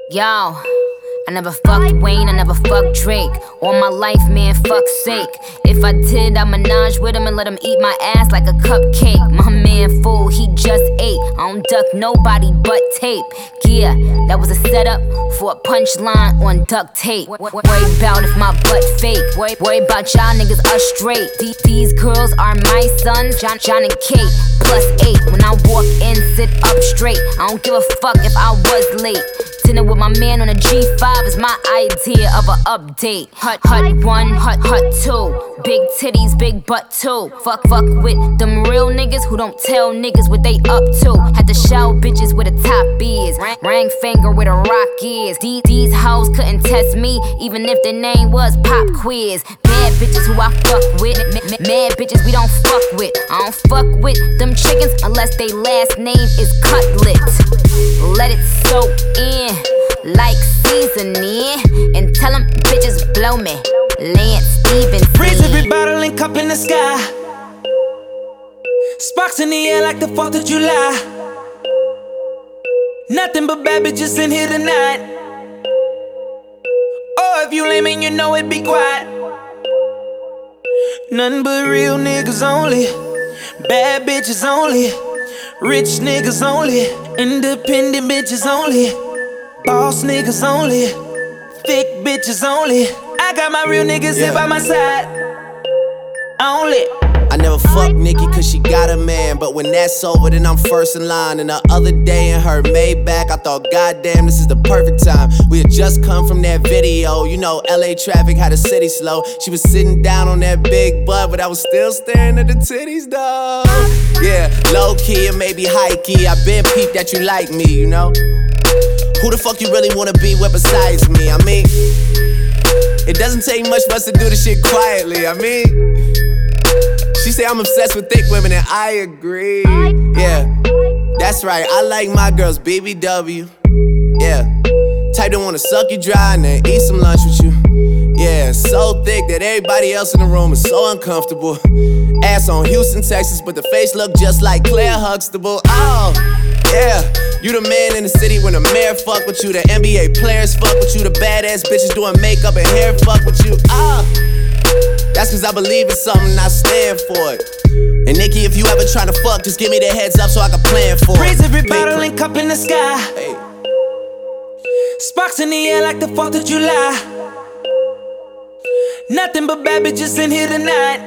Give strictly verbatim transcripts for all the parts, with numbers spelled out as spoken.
Yo, I never fucked Wayne, I never fucked Drake. All my life, man, fuck's sake. If I did, I'd menage with him and let him eat my ass like a cupcake. My man fool, he just ate. I don't duck nobody but tape. Yeah, that was a setup for a punchline on duct tape. Worry about if my butt fake. Worry, worry about y'all niggas us straight. These, these girls are my sons, John, John and Kate, plus eight. When I walk in, sit up straight. I don't give a fuck if I was late. Dinner with my man on a G five is my idea of an update. Hut, hut one, hut, hut two. Big titties, big butt too. Fuck, fuck with them real niggas who don't tell niggas what they up to. Had to shout bitches where the top is. Ring finger where the rock is. These, these hoes couldn't test me, even if their name was Pop Quiz. Mad bitches who I fuck with. Mad bitches we don't fuck with. I don't fuck with them chickens unless they last name is Cutlet. Let it soak in like seasoning, and tell them bitches blow me. Lance Stephenson. Freeze every bottle and cup in the sky. Sparks in the air like the fourth of July. Nothing but bad bitches in here tonight. Oh, if you lame and you know it, be quiet. Nothing but real niggas only. Bad bitches only. Rich niggas only. Independent bitches only. Boss niggas only. Thick bitches only. I got my real niggas yeah. here by my side. Only. I never fucked Nikki cause she got a man, but when that's over then I'm first in line. And the other day in her Maybach I thought goddamn this is the perfect time. We had just come from that video, you know L A traffic had the city slow. She was sitting down on that big butt, but I was still staring at the titties though. Yeah, low key and maybe high key, I been peeped that you like me, you know. Who the fuck you really wanna be with besides me? I mean, it doesn't take much for us to do this shit quietly, I mean. She say I'm obsessed with thick women and I agree. Yeah, that's right, I like my girls B B W. Yeah, type that wanna suck you dry and then eat some lunch with you. Yeah, so thick that everybody else in the room is so uncomfortable. Ass on Houston, Texas, but the face look just like Claire Huxtable. Oh, yeah, you the man in the city when the mayor fuck with you. The N B A players fuck with you. The badass bitches doing makeup and hair fuck with you. Ah, that's cause I believe in something and I stand for it. And Nikki, if you ever tryna fuck, just give me the heads up so I can plan for it. Raise every bottle and cup in the sky. Hey. Sparks in the air like the fourth of July. Nothing but bad bitches in here tonight.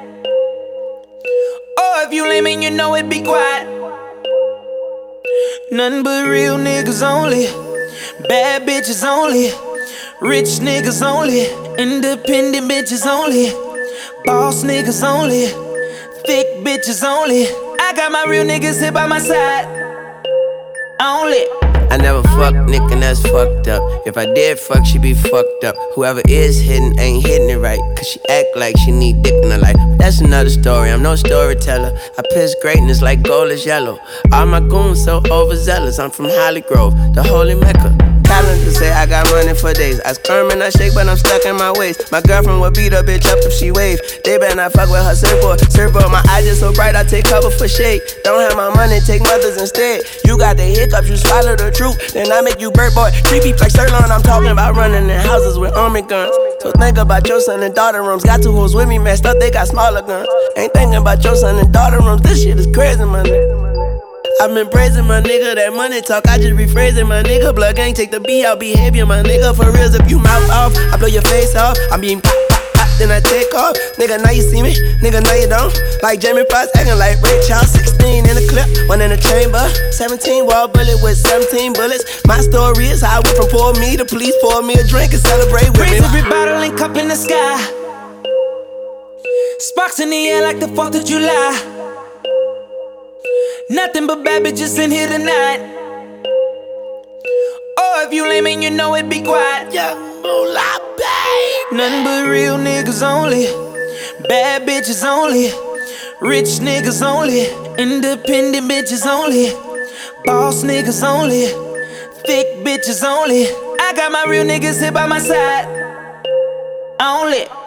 Oh, if you lame and you know it, be quiet. Nothing but real niggas only. Bad bitches only. Rich niggas only. Independent bitches only. Boss niggas only. Thick bitches only. I got my real niggas here by my side. Only. I never fucked Nick and that's fucked up. If I did fuck, she be fucked up. Whoever is hitting ain't hitting it right, cause she act like she need dick in her life. That's another story, I'm no storyteller. I piss greatness like gold is yellow. All my goons so overzealous, I'm from Holly Grove, the holy Mecca. Calendar say I got money for days. I squirm and I shake, but I'm stuck in my ways. My girlfriend would beat a bitch up if she wave. They better not fuck with her surfboard. Surfboard, my eyes just so bright, I take cover for shade. Don't have my money, take mothers instead. You got the hiccups, you swallow the truth. Then I make you bird boy. Three peeps like Sirloin, I'm talking about running in houses with army guns. So think about your son and daughter rooms. Got two hoes with me messed up, they got smaller guns. Ain't thinking about your son and daughter rooms. This shit is crazy, my nigga. I've been praising my nigga, that money talk, I just rephrasing my nigga. Blood gang, take the B out behavior, my nigga. For reals, if you mouth off, I blow your face off. I'm being pop, pop, pop, then I take off. Nigga, now you see me, nigga, now you don't. Like Jamie Foxx, acting like Ray Charles. Sixteen in the clip, one in the chamber. Seventeen wall bullet with seventeen bullets. My story is how I went from poor me to police. Pour me a drink and celebrate with Raise me. every bottle and cup in the sky. Sparks in the air like the fourth of July. Nothing but bad bitches in here tonight. Oh, if you lame and you know it, be quiet. Young moolah, babe. Nothing but real niggas only. Bad bitches only. Rich niggas only. Independent bitches only. Boss niggas only. Thick bitches only. I got my real niggas here by my side. Only.